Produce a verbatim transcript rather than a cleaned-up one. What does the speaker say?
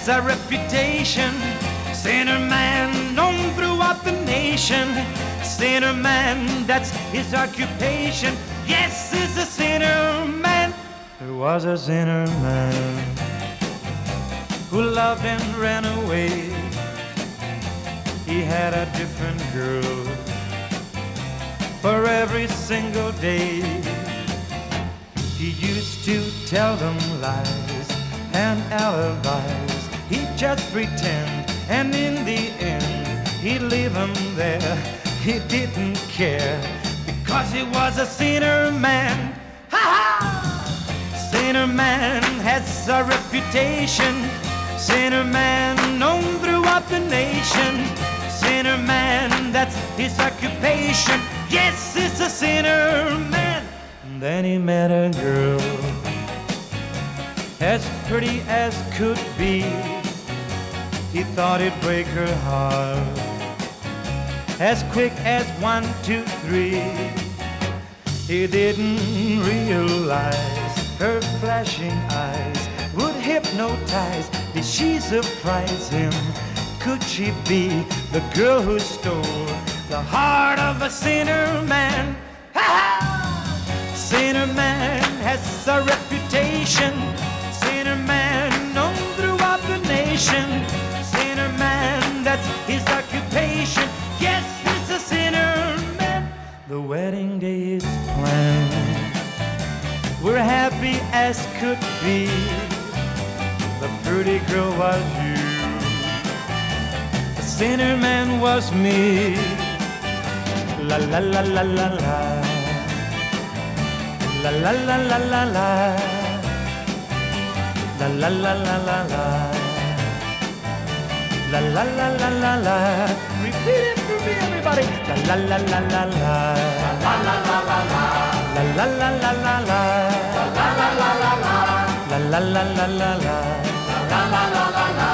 has a reputation. Sinner man known throughout the nation. Sinner man, that's his occupation. Yes, he's a sinner man. There was a sinner man who loved and ran away. He had a different girl for every single day. He used to tell them lies and alibis. He'd just pretend, and in the end he'd leave them there. He didn't care, because he was a sinner man. Ha ha! Sinner man has a reputation. Sinner man known throughout the nation. Sinner man, that's his occupation. Yes, it's a sinner man. And then he met a girl as pretty as could be. He thought it'd break her heart as quick as one, two, three. He didn't realize her flashing eyes would hypnotize. Did she surprise him? Could she be the girl who stole the heart of a sinner man? Ha ha! Sinner man has a reputation. Sinner man known throughout the nation. Sinner man, that's his occupation. Yes, he's a sinner man. The wedding day is planned. We're happy as could be. The pretty girl was you. The sinner man was me. La la la la la la. La la la la la la. La la la la la la. La la la la la la. Repeat it for me, everybody. La la la la la la. La la la la la. La la la la la la. La la la la la. La la la la la. La la la la la.